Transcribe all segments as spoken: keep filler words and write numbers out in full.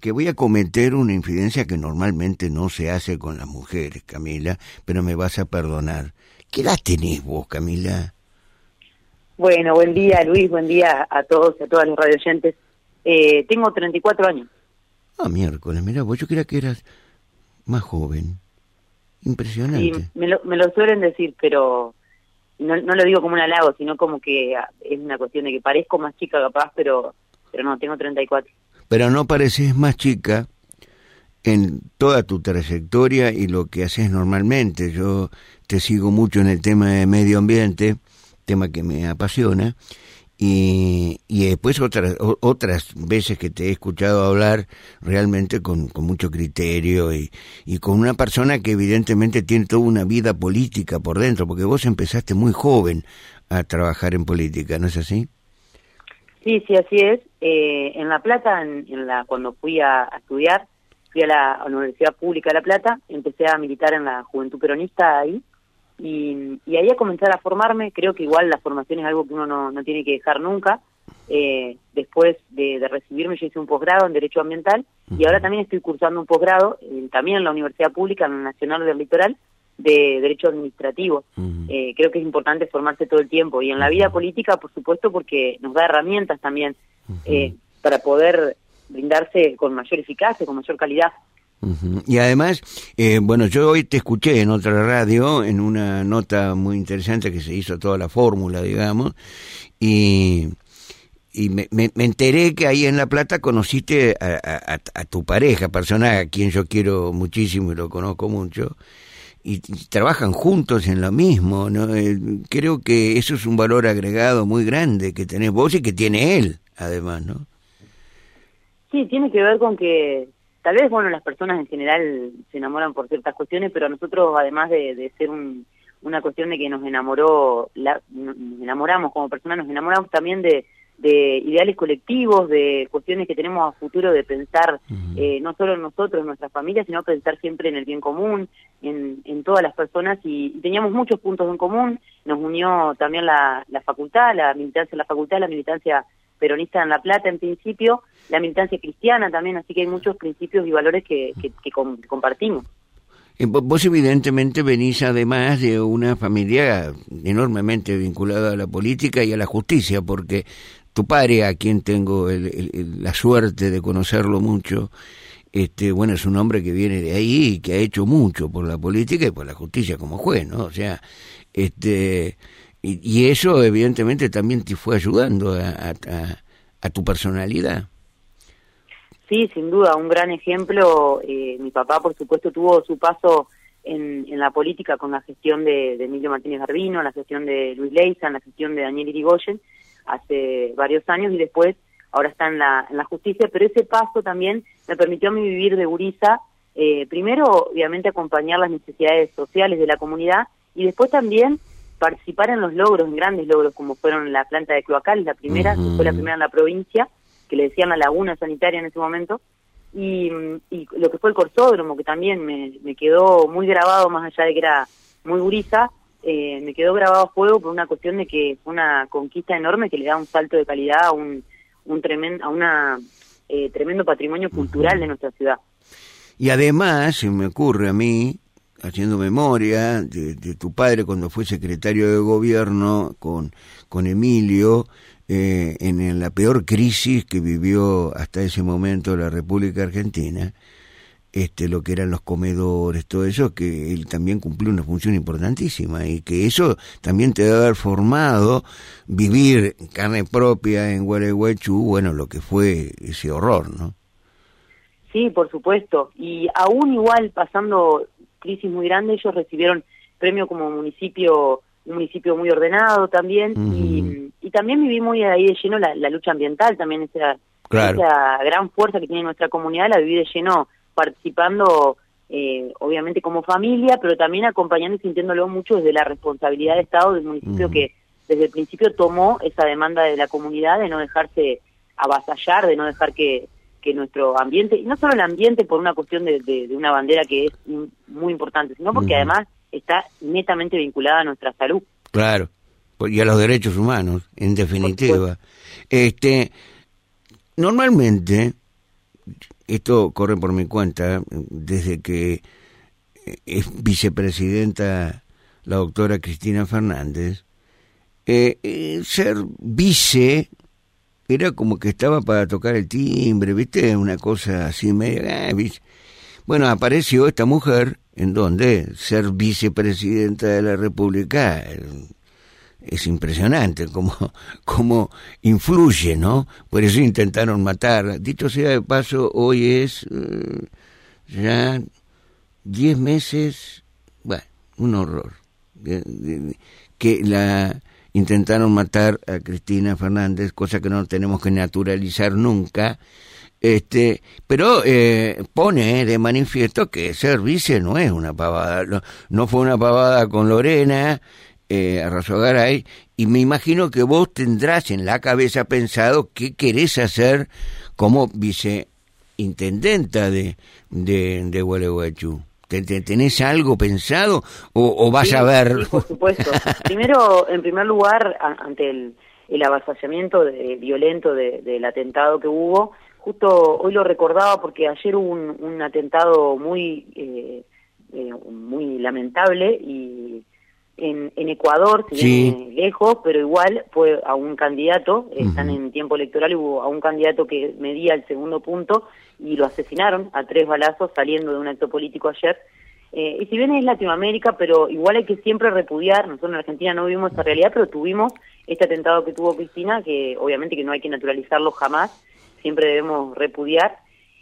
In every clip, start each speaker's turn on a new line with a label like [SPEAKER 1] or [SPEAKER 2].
[SPEAKER 1] que voy a cometer una infidencia que normalmente no se hace con las mujeres, Camila, pero me vas a perdonar. ¿Qué edad tenés vos, Camila?
[SPEAKER 2] Bueno, buen día, Luis, buen día a todos, a todas los radioyentes. Eh, tengo treinta y cuatro años.
[SPEAKER 1] Ah, miércoles, mirá, vos yo creía que eras más joven. Impresionante.
[SPEAKER 2] Sí, me lo, me lo suelen decir, pero no, no lo digo como un halago, sino como que es una cuestión de que parezco más chica capaz, pero pero no, tengo treinta y cuatro.
[SPEAKER 1] Pero no pareces más chica en toda tu trayectoria y lo que haces normalmente. Yo te sigo mucho en el tema de medio ambiente, tema que me apasiona, y, y después otras otras veces que te he escuchado hablar realmente con, con mucho criterio y, y con una persona que evidentemente tiene toda una vida política por dentro, porque vos empezaste muy joven a trabajar en política, ¿no es así?
[SPEAKER 2] Sí, sí, así es. Eh, en La Plata, en, en la cuando fui a, a estudiar, fui a la, a la Universidad Pública de La Plata, empecé a militar en la Juventud Peronista ahí, y, y ahí a comenzar a formarme. Creo que igual la formación es algo que uno no, no tiene que dejar nunca. Eh, después de, de recibirme yo hice un posgrado en Derecho Ambiental, uh-huh. y ahora también estoy cursando un posgrado, eh, también en la Universidad Pública, en la Nacional del Litoral, de Derecho Administrativo. Uh-huh. Eh, creo que es importante formarse todo el tiempo, y en la vida política, por supuesto, porque nos da herramientas también uh-huh. eh, para poder brindarse con mayor eficacia, con mayor calidad.
[SPEAKER 1] Uh-huh. Y además, eh, bueno, yo hoy te escuché en otra radio, en una nota muy interesante que se hizo toda la fórmula, digamos, y... Y me, me, me enteré que ahí en La Plata conociste a, a, a tu pareja, persona a quien yo quiero muchísimo y lo conozco mucho, y, y trabajan juntos en lo mismo, ¿no? Eh, creo que eso es un valor agregado muy grande que tenés vos y que tiene él, además, ¿no?
[SPEAKER 2] Sí, tiene que ver con que tal vez, bueno, las personas en general se enamoran por ciertas cuestiones, pero a nosotros, además de, de ser un, una cuestión de que nos enamoró, la, nos enamoramos como personas, nos enamoramos también de de ideales colectivos, de cuestiones que tenemos a futuro, de pensar uh-huh. eh, no solo en nosotros, en nuestras familias, sino pensar siempre en el bien común, en, en todas las personas, y, y teníamos muchos puntos en común. Nos unió también la, la facultad, la militancia en la facultad, la militancia peronista en La Plata en principio, la militancia cristiana también, así que hay muchos principios y valores que, que, que, com- que compartimos.
[SPEAKER 1] Vos evidentemente venís además de una familia enormemente vinculada a la política y a la justicia, porque tu padre, a quien tengo el, el, el, la suerte de conocerlo mucho, este, bueno, es un hombre que viene de ahí y que ha hecho mucho por la política y por la justicia como juez, ¿no? O sea, este, y, y eso evidentemente también te fue ayudando a, a, a, a tu personalidad.
[SPEAKER 2] Sí, sin duda, un gran ejemplo. Eh, mi papá, por supuesto, tuvo su paso en, en la política con la gestión de, de Emilio Martínez Garbino, la gestión de Luis Leizan, la gestión de Daniel Irigoyen, hace varios años, y después ahora está en la, en la justicia, pero ese paso también me permitió a mí vivir de gurisa, eh, primero, obviamente, acompañar las necesidades sociales de la comunidad, y después también participar en los logros, en grandes logros, como fueron la planta de cloacales, la primera, uh-huh. que fue la primera en la provincia, que le decían la laguna sanitaria en ese momento, y, y lo que fue el corsódromo, que también me, me quedó muy grabado, más allá de que era muy gurisa, eh, me quedó grabado a fuego por una cuestión de que fue una conquista enorme que le da un salto de calidad a un, un tremendo, a una eh, tremendo patrimonio cultural de nuestra ciudad.
[SPEAKER 1] Y además, se me ocurre a mí, haciendo memoria de, de tu padre cuando fue secretario de gobierno con, con Emilio, eh, en, en la peor crisis que vivió hasta ese momento la República Argentina, este, lo que eran los comedores, todo eso, que él también cumplió una función importantísima y que eso también te debe haber formado vivir en carne propia en Gualeguaychú, bueno, lo que fue ese horror, ¿no?
[SPEAKER 2] Sí, por supuesto, y aún igual pasando crisis muy grande, ellos recibieron premio como municipio, un municipio muy ordenado también, uh-huh. y, y también viví muy ahí de lleno la, la lucha ambiental, también esa, claro. esa gran fuerza que tiene nuestra comunidad, la viví de lleno participando, eh, obviamente como familia, pero también acompañando y sintiéndolo mucho desde la responsabilidad de Estado del municipio, uh-huh. que desde el principio tomó esa demanda de la comunidad de no dejarse avasallar, de no dejar que que nuestro ambiente, y no solo el ambiente por una cuestión de, de, de una bandera que es muy importante, sino porque uh-huh. además está netamente vinculada a nuestra salud.
[SPEAKER 1] Claro, y a los derechos humanos, en definitiva. Este, normalmente, esto corre por mi cuenta, desde que es vicepresidenta la doctora Cristina Fernández, eh, eh, ser vice era como que estaba para tocar el timbre, ¿viste? Una cosa así media... Eh, vice. Bueno, apareció esta mujer, ¿en donde ser vicepresidenta de la República... Es impresionante cómo, cómo influye, ¿no? Por eso intentaron matar. Dicho sea de paso, hoy es eh, ya diez meses, bueno, un horror. Que la intentaron matar a Cristina Fernández, cosa que no tenemos que naturalizar nunca. Este, pero eh, pone de manifiesto que ser vice no es una pavada. No, no fue una pavada con Lorena, Eh, Arrazogaray, y me imagino que vos tendrás en la cabeza pensado qué querés hacer como viceintendenta de, de, de Gualeguaychú. ¿Tenés algo pensado o, o vas
[SPEAKER 2] sí,
[SPEAKER 1] a ver?
[SPEAKER 2] Sí, por supuesto. Primero, en primer lugar, a, ante el, el avasallamiento de, violento de, del atentado que hubo, justo hoy lo recordaba porque ayer hubo un, un atentado muy, eh, eh, muy lamentable y En, en Ecuador, si
[SPEAKER 1] sí.
[SPEAKER 2] viene lejos, pero igual fue a un candidato, uh-huh. Están en tiempo electoral, y hubo a un candidato que medía el segundo punto y lo asesinaron a tres balazos saliendo de un acto político ayer. Eh, y si bien es Latinoamérica, pero igual hay que siempre repudiar, nosotros en Argentina no vivimos esta realidad, pero tuvimos este atentado que tuvo Cristina, que obviamente que no hay que naturalizarlo jamás, siempre debemos repudiar.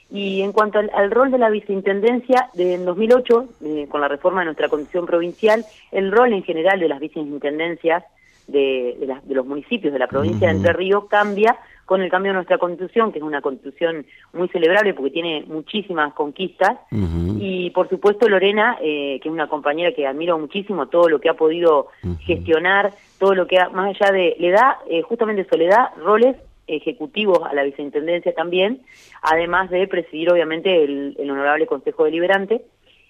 [SPEAKER 2] Y en cuanto al, al rol de la viceintendencia, de, en dos mil ocho, eh, con la reforma de nuestra constitución provincial, el rol en general de las viceintendencias de, de, las, de los municipios de la provincia uh-huh. de Entre Ríos cambia con el cambio de nuestra constitución, que es una constitución muy celebrable porque tiene muchísimas conquistas, uh-huh. y por supuesto Lorena, eh, que es una compañera que admiro muchísimo, todo lo que ha podido uh-huh. gestionar, todo lo que ha, más allá de, le da, eh, justamente eso, le da roles ejecutivos a la viceintendencia también, además de presidir obviamente el, el honorable Consejo Deliberante,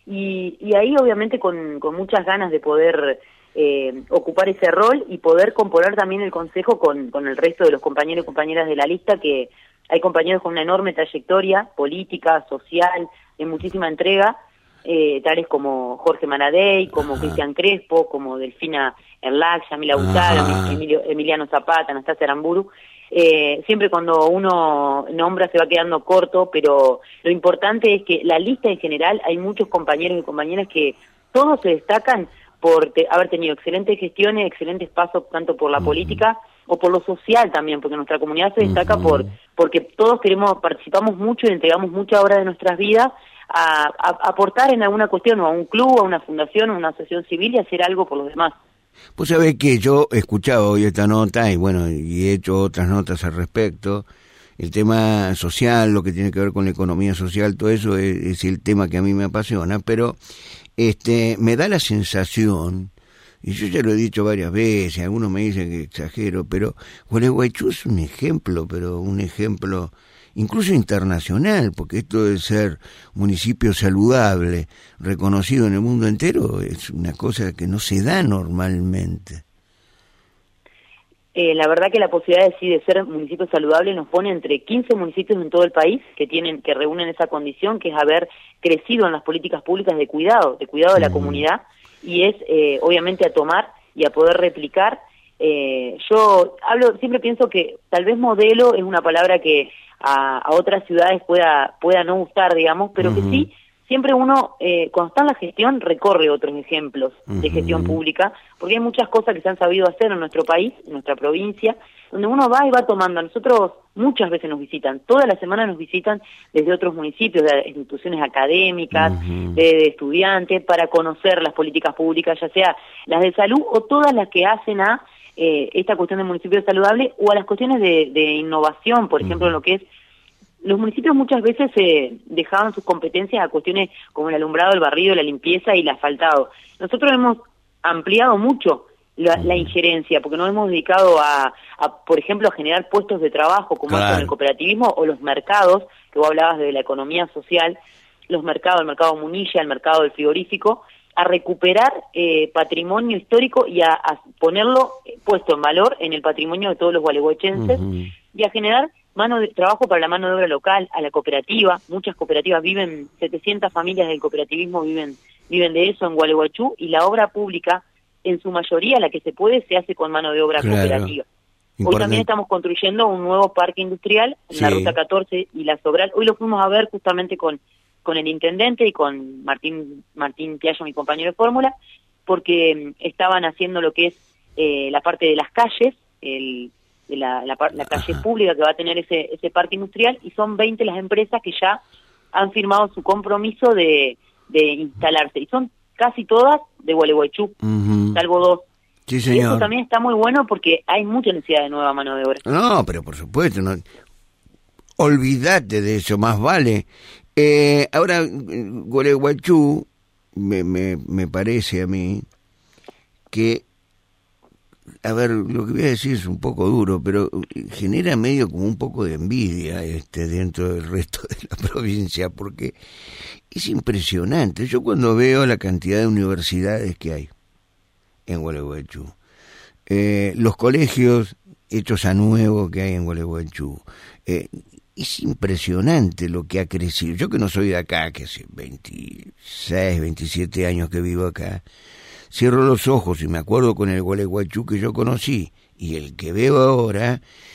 [SPEAKER 2] y, y ahí obviamente con, con muchas ganas de poder eh, ocupar ese rol y poder componer también el Consejo con, con el resto de los compañeros y compañeras de la lista, que hay compañeros con una enorme trayectoria política, social, de muchísima entrega, eh, tales como Jorge Maradei, como Cristian Crespo, como Delfina Erlach, Yamila Butaga, Emilio, Emiliano Zapata, Anastasia Aramburu. Eh, siempre cuando uno nombra se va quedando corto, pero lo importante es que la lista en general, hay muchos compañeros y compañeras que todos se destacan por te, haber tenido excelentes gestiones, excelentes pasos tanto por la uh-huh. política o por lo social también, porque nuestra comunidad se destaca uh-huh. por porque todos queremos, participamos mucho y entregamos mucha hora de nuestras vidas a, a, a aportar en alguna cuestión, o a un club, a una fundación, a una asociación civil, y hacer algo por los demás.
[SPEAKER 1] Pues sabés que yo he escuchado hoy esta nota y bueno, y he hecho otras notas al respecto. El tema social, lo que tiene que ver con la economía social, todo eso es, es el tema que a mí me apasiona, pero este me da la sensación, y yo ya lo he dicho varias veces, algunos me dicen que exagero, pero Gualeguaychú es un ejemplo, pero un ejemplo incluso internacional, porque esto de ser municipio saludable, reconocido en el mundo entero, es una cosa que no se da normalmente.
[SPEAKER 2] Eh, la verdad que la posibilidad de, sí, de ser municipio saludable nos pone entre quince municipios en todo el país que tienen que reúnen esa condición, que es haber crecido en las políticas públicas de cuidado, de cuidado de la mm. comunidad, y es eh, obviamente a tomar y a poder replicar. Eh, yo hablo, siempre pienso que tal vez modelo es una palabra que A, a otras ciudades pueda pueda no gustar, digamos, pero uh-huh. que sí, siempre uno, eh, cuando está en la gestión, recorre otros ejemplos uh-huh. de gestión pública, porque hay muchas cosas que se han sabido hacer en nuestro país, en nuestra provincia, donde uno va y va tomando. A nosotros muchas veces nos visitan, todas las semanas nos visitan desde otros municipios, de instituciones académicas, uh-huh. de, de estudiantes, para conocer las políticas públicas, ya sea las de salud o todas las que hacen a Eh, esta cuestión del municipio saludable, o a las cuestiones de, de innovación, por ejemplo, en lo que es, los municipios muchas veces eh, dejaban sus competencias a cuestiones como el alumbrado, el barrido, la limpieza y el asfaltado. Nosotros hemos ampliado mucho la, la injerencia, porque nos hemos dedicado a, a, por ejemplo, a generar puestos de trabajo, como claro. es el cooperativismo, o los mercados, que vos hablabas de la economía social, los mercados, el mercado Munilla, el mercado del frigorífico, a recuperar eh, patrimonio histórico y a, a ponerlo eh, puesto en valor en el patrimonio de todos los gualeguaychenses, uh-huh. y a generar mano de trabajo para la mano de obra local, a la cooperativa. Muchas cooperativas viven, setecientas familias del cooperativismo viven viven de eso en Gualeguaychú, y la obra pública, en su mayoría, la que se puede, se hace con mano de obra
[SPEAKER 1] claro.
[SPEAKER 2] cooperativa.
[SPEAKER 1] Importante.
[SPEAKER 2] Hoy también estamos construyendo un nuevo parque industrial en sí. la Ruta catorce y la Sobral. Hoy lo fuimos a ver justamente con, con el intendente y con Martín Martín Piallo, mi compañero de fórmula, porque estaban haciendo lo que es eh, la parte de las calles, el, de la, la, la calle Ajá. pública que va a tener ese, ese parque industrial, y son veinte las empresas que ya han firmado su compromiso de, de instalarse, y son casi todas de Gualeguaychú, uh-huh. salvo dos.
[SPEAKER 1] Sí, señor.
[SPEAKER 2] Y eso también está muy bueno porque hay mucha necesidad de nueva mano de obra.
[SPEAKER 1] No, pero por supuesto, no. Olvídate de eso, más vale. Eh, ahora, Gualeguaychú, me, me, me parece a mí que, a ver, lo que voy a decir es un poco duro, pero genera medio como un poco de envidia este dentro del resto de la provincia, porque es impresionante. Yo cuando veo la cantidad de universidades que hay en Gualeguaychú, eh, los colegios hechos a nuevo que hay en Gualeguaychú, eh, es impresionante lo que ha crecido. Yo que no soy de acá, que hace veintiséis, veintisiete años que vivo acá, cierro los ojos y me acuerdo con el Gualeguaychú que yo conocí y el que veo ahora,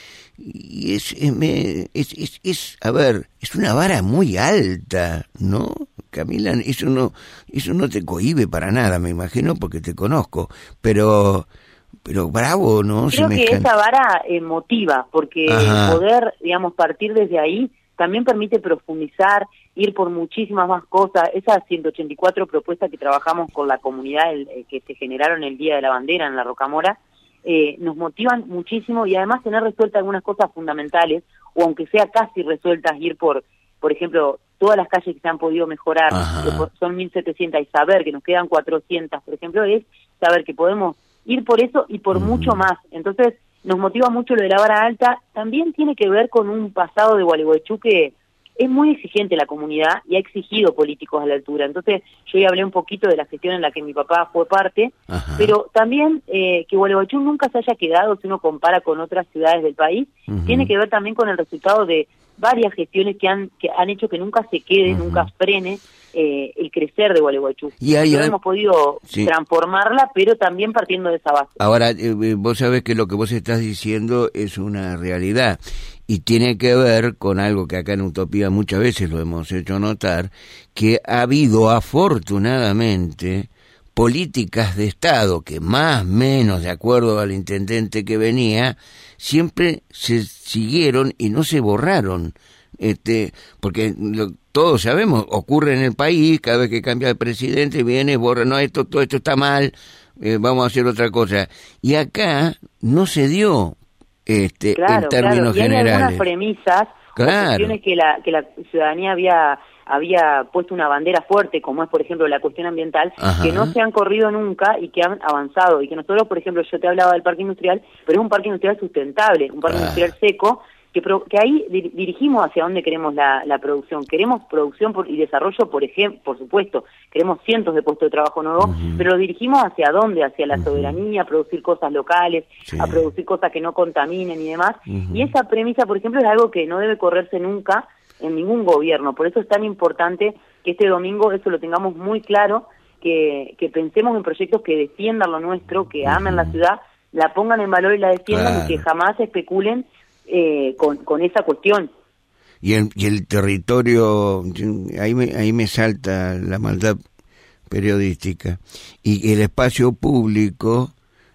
[SPEAKER 1] y es, es, es, es, es a ver, es una vara muy alta, ¿no, Camila? Eso no, eso no te cohíbe para nada, me imagino, porque te conozco, pero... Pero bravo, ¿no?
[SPEAKER 2] Creo que esa vara eh, motiva, porque Ajá. poder, digamos, partir desde ahí también permite profundizar, ir por muchísimas más cosas. Esas ciento ochenta y cuatro propuestas que trabajamos con la comunidad, el, eh, que se generaron el Día de la Bandera en la Rocamora, eh, nos motivan muchísimo, y además tener resueltas algunas cosas fundamentales, o aunque sea casi resueltas, ir por, por ejemplo, todas las calles que se han podido mejorar, que son mil setecientas, y saber que nos quedan cuatrocientas, por ejemplo, es saber que podemos ir por eso y por uh-huh. mucho más. Entonces, nos motiva mucho lo de la vara alta. También tiene que ver con un pasado de Gualeguaychú que es muy exigente la comunidad y ha exigido políticos a la altura. Entonces, yo ya hablé un poquito de la gestión en la que mi papá fue parte, uh-huh. pero también eh, que Gualeguaychú nunca se haya quedado, si uno compara con otras ciudades del país, uh-huh. tiene que ver también con el resultado de varias gestiones que han que han hecho que nunca se quede, uh-huh. nunca frene eh, el crecer de Gualeguaychú.
[SPEAKER 1] Y ahí
[SPEAKER 2] no hemos podido sí. transformarla, pero también partiendo de esa base.
[SPEAKER 1] Ahora, eh, vos sabés que lo que vos estás diciendo es una realidad, y tiene que ver con algo que acá en Utopía muchas veces lo hemos hecho notar, que ha habido afortunadamente políticas de Estado que más o menos, de acuerdo al intendente que venía, siempre se siguieron y no se borraron, este, porque lo, todos sabemos, ocurre en el país, cada vez que cambia el presidente viene, borra, no, esto, todo esto está mal, eh, vamos a hacer otra cosa. Y acá no se dio, este,
[SPEAKER 2] claro,
[SPEAKER 1] en términos
[SPEAKER 2] claro. Y
[SPEAKER 1] generales.
[SPEAKER 2] Hay algunas premisas,
[SPEAKER 1] claro.
[SPEAKER 2] cuestiones que la, que la ciudadanía había había puesto una bandera fuerte, como es, por ejemplo, la cuestión ambiental, Ajá. que no se han corrido nunca y que han avanzado. Y que nosotros, por ejemplo, yo te hablaba del parque industrial, pero es un parque industrial sustentable, un parque ah. industrial seco, que, pro, que ahí dir, dirigimos hacia dónde queremos la, la producción. Queremos producción por, y desarrollo, por ejemplo, por supuesto, queremos cientos de puestos de trabajo nuevos, uh-huh. pero lo dirigimos hacia dónde, hacia la uh-huh. soberanía, a producir cosas locales, sí. a producir cosas que no contaminen y demás. Uh-huh. Y esa premisa, por ejemplo, es algo que no debe correrse nunca en ningún gobierno. Por eso es tan importante que este domingo eso lo tengamos muy claro, que, que pensemos en proyectos que defiendan lo nuestro, que amen uh-huh. la ciudad, la pongan en valor y la defiendan, claro. y que jamás especulen eh, con, con esa cuestión.
[SPEAKER 1] Y el, y el territorio, ahí me, ahí me salta la maldad periodística, y el espacio público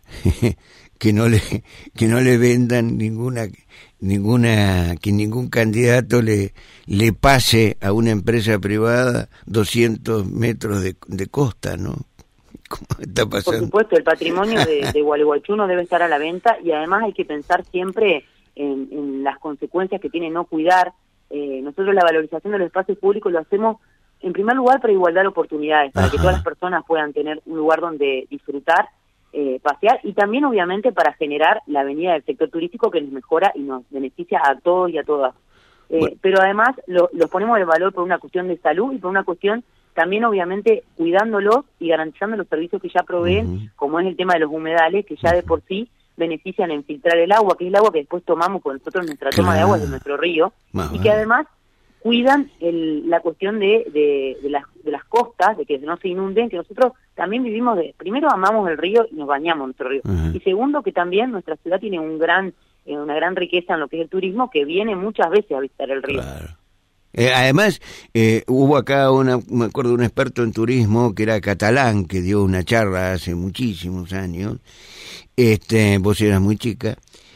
[SPEAKER 1] que no le que no le vendan ninguna ninguna que ningún candidato le le pase a una empresa privada doscientos metros de, de costa, ¿no? ¿Cómo está pasando?
[SPEAKER 2] Por supuesto, el patrimonio de, de Gualeguaychú no debe estar a la venta, y además hay que pensar siempre en, en las consecuencias que tiene no cuidar. Eh, nosotros la valorización de los espacios públicos lo hacemos en primer lugar para igualdad de oportunidades, para Ajá. que todas las personas puedan tener un lugar donde disfrutar, eh, pasear, y también obviamente para generar la venida del sector turístico, que nos mejora y nos beneficia a todos y a todas. Eh, bueno. Pero además lo, los ponemos en valor por una cuestión de salud y por una cuestión también obviamente cuidándolos y garantizando los servicios que ya proveen, uh-huh. como es el tema de los humedales, que ya de por sí benefician en filtrar el agua, que es el agua que después tomamos, porque nosotros nuestra toma
[SPEAKER 1] Claro.
[SPEAKER 2] de agua es de nuestro río,
[SPEAKER 1] Ajá.
[SPEAKER 2] y que además cuidan el, la cuestión de, de, de, las, de las costas, de que no se inunden, que nosotros también vivimos de, primero amamos el río y nos bañamos en nuestro río,
[SPEAKER 1] Ajá.
[SPEAKER 2] y segundo que también nuestra ciudad tiene un gran, eh, una gran riqueza en lo que es el turismo, que viene muchas veces a visitar el río.
[SPEAKER 1] Claro. Eh, además, eh, hubo acá, una, me acuerdo, un experto en turismo que era catalán, que dio una charla hace muchísimos años. Este, vos eras muy chica.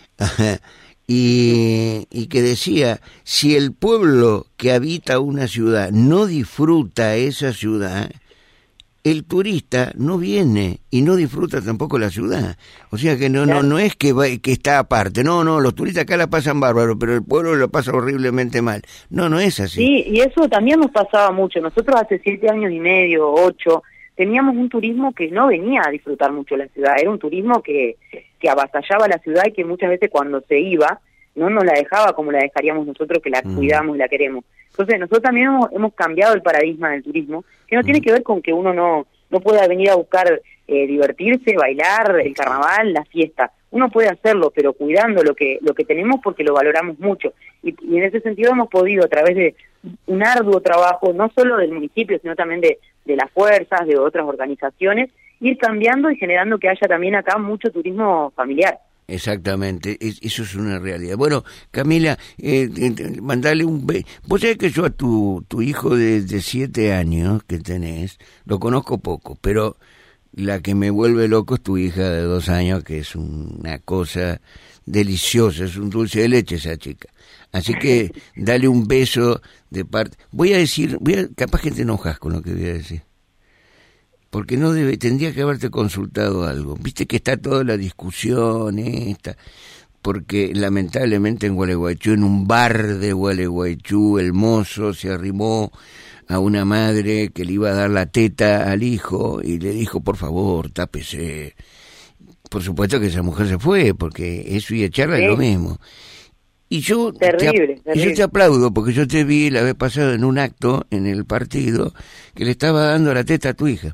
[SPEAKER 1] y, y que decía, si el pueblo que habita una ciudad no disfruta esa ciudad, el turista no viene y no disfruta tampoco la ciudad. O sea que no,
[SPEAKER 2] Claro.
[SPEAKER 1] no, no es que, va, que está aparte. No, no, los turistas acá la pasan bárbaro, pero el pueblo lo pasa horriblemente mal. No, no es así.
[SPEAKER 2] Sí, y eso también nos pasaba mucho. Nosotros hace siete años y medio, ocho, teníamos un turismo que no venía a disfrutar mucho la ciudad. Era un turismo que, que avasallaba la ciudad y que muchas veces cuando se iba no nos la dejaba como la dejaríamos nosotros, que la
[SPEAKER 1] Mm.
[SPEAKER 2] cuidamos y la queremos. Entonces nosotros también hemos, hemos cambiado el paradigma del turismo, que no tiene
[SPEAKER 1] Mm.
[SPEAKER 2] que ver con que uno no, no pueda venir a buscar eh, divertirse, bailar, el carnaval, la fiesta. Uno puede hacerlo, pero cuidando lo que lo que tenemos porque lo valoramos mucho. Y, y en ese sentido hemos podido, a través de un arduo trabajo, no solo del municipio, sino también de, de las fuerzas, de otras organizaciones, ir cambiando y generando que haya también acá mucho turismo familiar.
[SPEAKER 1] Exactamente, es, eso es una realidad. Bueno, Camila, eh, eh, mandale un be... Vos sabés que yo a tu, tu hijo de, de siete años que tenés, lo conozco poco, pero la que me vuelve loco es tu hija de dos años, que es una cosa deliciosa, es un dulce de leche esa chica. Así que dale un beso de parte... Voy a decir, voy a, capaz que te enojas con lo que voy a decir. Porque no debe, tendría que haberte consultado algo. Viste que está toda la discusión esta, porque lamentablemente en Gualeguaychú, en un bar de Gualeguaychú, el mozo se arrimó a una madre que le iba a dar la teta al hijo y le dijo, por favor, tápese. Por supuesto que esa mujer se fue, porque eso y echarla
[SPEAKER 2] Sí.
[SPEAKER 1] es lo mismo. Y yo,
[SPEAKER 2] Terrible,
[SPEAKER 1] te,
[SPEAKER 2] terrible.
[SPEAKER 1] yo te aplaudo, porque yo te vi la vez pasada en un acto, en el partido, que le estaba dando la teta a tu hija.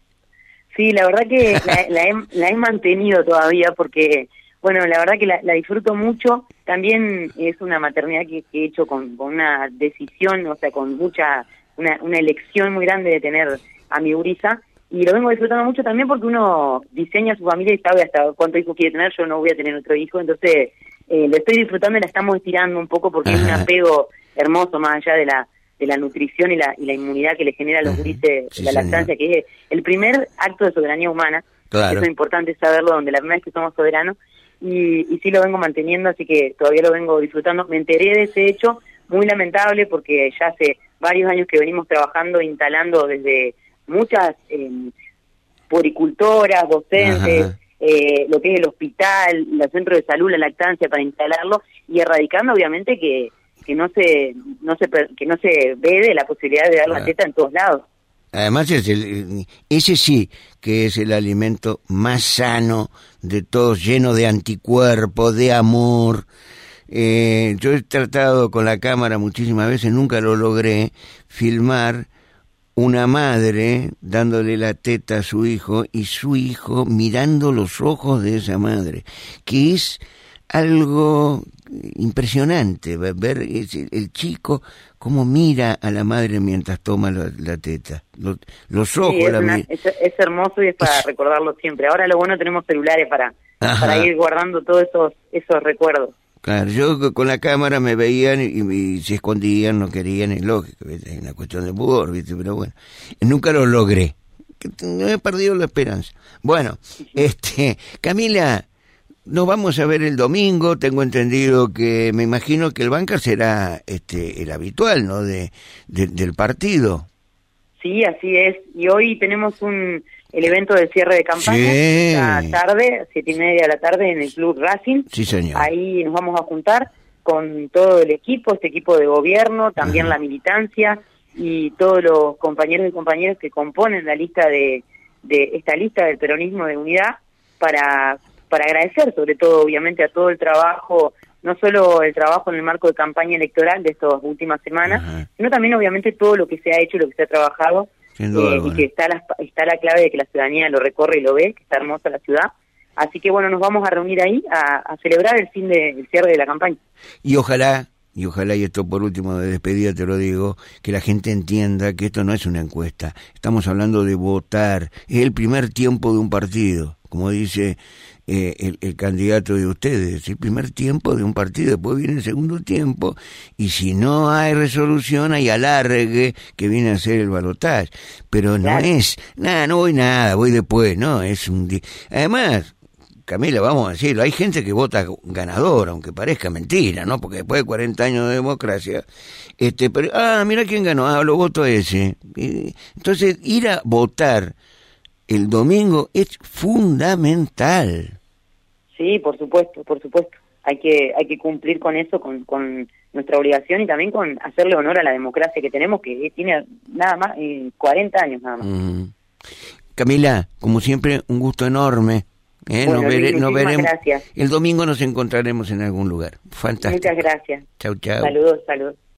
[SPEAKER 2] Sí, la verdad que la, la, he, la he mantenido todavía porque, bueno, la verdad que la, la disfruto mucho. También es una maternidad que, que he hecho con, con una decisión, o sea, con mucha, una, una elección muy grande de tener a mi gurisa. Y lo vengo disfrutando mucho también porque uno diseña su familia y sabe hasta cuántos hijos quiere tener. Yo no voy a tener otro hijo, entonces eh, lo estoy disfrutando y la estamos estirando un poco porque Ajá. es un apego hermoso más allá de la de la nutrición y la y la inmunidad que le genera a los gurises
[SPEAKER 1] sí,
[SPEAKER 2] la lactancia,
[SPEAKER 1] señor.
[SPEAKER 2] que es el primer acto de soberanía humana.
[SPEAKER 1] Claro.
[SPEAKER 2] Eso es importante saberlo, donde la primera vez que somos soberanos, y, y sí lo vengo manteniendo, así que todavía lo vengo disfrutando. Me enteré de ese hecho, muy lamentable, porque ya hace varios años que venimos trabajando, instalando desde muchas eh, poricultoras, docentes, eh, lo que es el hospital, el centro de salud, la lactancia, para instalarlo, y erradicando obviamente que que no se no se que no se vede la posibilidad de dar la teta en todos lados.
[SPEAKER 1] Además es el, ese sí que es el alimento más sano de todos, lleno de anticuerpos, de amor. Eh, yo he tratado con la cámara muchísimas veces, nunca lo logré, filmar una madre dándole la teta a su hijo y su hijo mirando los ojos de esa madre, que es algo impresionante ver el, el chico cómo mira a la madre mientras toma la, la teta, los, los ojos.
[SPEAKER 2] Sí, es,
[SPEAKER 1] la
[SPEAKER 2] una, es, es hermoso y es para es... recordarlo siempre. Ahora lo bueno, tenemos celulares para, para ir guardando todos esos esos recuerdos.
[SPEAKER 1] Claro, yo con la cámara me veían y, y se escondían, no querían, es lógico, es una cuestión de pudor, ¿viste? Pero bueno, nunca lo logré, no he perdido la esperanza. Bueno, sí. este Camila, nos vamos a ver el domingo. Tengo entendido que, me imagino que el banca será este el habitual, ¿no? De, de del partido.
[SPEAKER 2] Sí, así es. Y hoy tenemos un el evento de cierre de campaña,
[SPEAKER 1] sí.
[SPEAKER 2] esta tarde, siete y media de la tarde, en el Club Racing.
[SPEAKER 1] Sí, señor.
[SPEAKER 2] Ahí nos vamos a juntar con todo el equipo, este equipo de gobierno, también Ajá. la militancia y todos los compañeros y compañeras que componen la lista de, de esta lista del peronismo de unidad, para para agradecer sobre todo, obviamente, a todo el trabajo, no solo el trabajo en el marco de campaña electoral de estas últimas semanas, Ajá. sino también, obviamente, todo lo que se ha hecho y lo que se ha trabajado,
[SPEAKER 1] duda,
[SPEAKER 2] eh,
[SPEAKER 1] bueno.
[SPEAKER 2] y que está la, está la clave de que la ciudadanía lo recorre y lo ve, que está hermosa la ciudad. Así que bueno, nos vamos a reunir ahí a, a celebrar el fin de, el cierre de la campaña.
[SPEAKER 1] Y ojalá, y ojalá, y esto por último de despedida te lo digo, que la gente entienda que esto no es una encuesta, estamos hablando de votar, es el primer tiempo de un partido, como dice eh, el, el candidato de ustedes, el primer tiempo de un partido, después viene el segundo tiempo, y si no hay resolución hay alargue que viene a ser el balotaje, pero no claro. es, nada, no voy nada, voy después, no, es un... Di- Además, Camila, vamos a decirlo, hay gente que vota ganador, aunque parezca mentira, ¿no? Porque después de cuarenta años de democracia, este, pero, ah, mira quién ganó, ah, lo voto ese. Entonces, ir a votar el domingo es fundamental.
[SPEAKER 2] Sí, por supuesto, por supuesto. Hay que hay que cumplir con eso, con, con nuestra obligación y también con hacerle honor a la democracia que tenemos, que tiene nada más, eh, cuarenta años nada más. Mm.
[SPEAKER 1] Camila, como siempre, un gusto enorme. Eh,
[SPEAKER 2] bueno,
[SPEAKER 1] nos, vere,
[SPEAKER 2] Luis,
[SPEAKER 1] nos veremos.
[SPEAKER 2] Gracias.
[SPEAKER 1] El domingo nos encontraremos en algún lugar. Fantástico.
[SPEAKER 2] Muchas gracias.
[SPEAKER 1] Chau, chau.
[SPEAKER 2] Saludos, saludos.